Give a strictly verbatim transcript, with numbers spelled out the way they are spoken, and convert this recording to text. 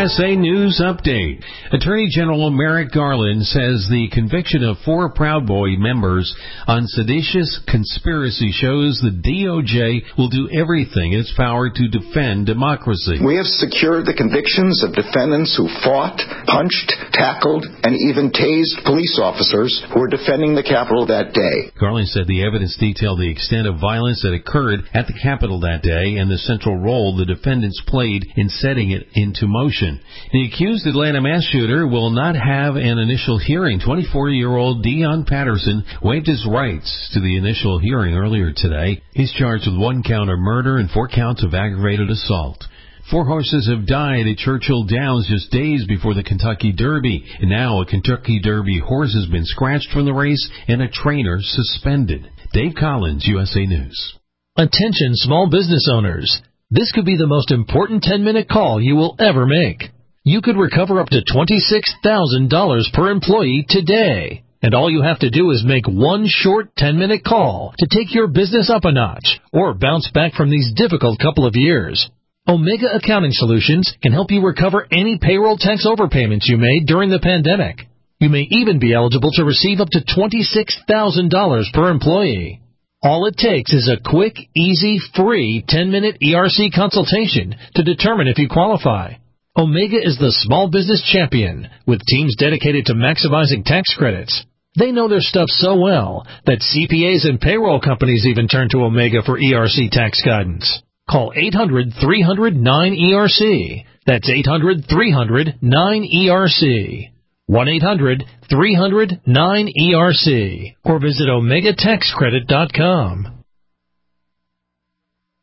S A News Update. Attorney General Merrick Garland says the conviction of four Proud Boy members on seditious conspiracy shows the D O J will do everything in its power to defend democracy. We have secured the convictions of defendants who fought, punched, tackled, and even tased police officers who were defending the Capitol that day. Garland said the evidence detailed the extent of violence that occurred at the Capitol that day and the central role the defendants played in setting it into motion. The accused Atlanta mass shooter will not have an initial hearing. twenty-four-year-old Dion Patterson waived his rights to the initial hearing earlier today. He's charged with one count of murder and four counts of aggravated assault. Four horses have died at Churchill Downs just days before the Kentucky Derby. And now a Kentucky Derby horse has been scratched from the race and a trainer suspended. Dave Collins, U S A News. Attention small business owners. This could be the most important ten-minute call you will ever make. You could recover up to twenty-six thousand dollars per employee today. And all you have to do is make one short ten-minute call to take your business up a notch or bounce back from these difficult couple of years. Omega Accounting Solutions can help you recover any payroll tax overpayments you made during the pandemic. You may even be eligible to receive up to twenty-six thousand dollars per employee. All it takes is a quick, easy, free ten-minute E R C consultation to determine if you qualify. Omega is the small business champion with teams dedicated to maximizing tax credits. They know their stuff so well that C P As and payroll companies even turn to Omega for E R C tax guidance. Call eight hundred, three hundred, nine E R C. That's eight hundred, three hundred, nine E R C. one eight hundred, three hundred, nine E R C. Or visit omega tax credit dot com.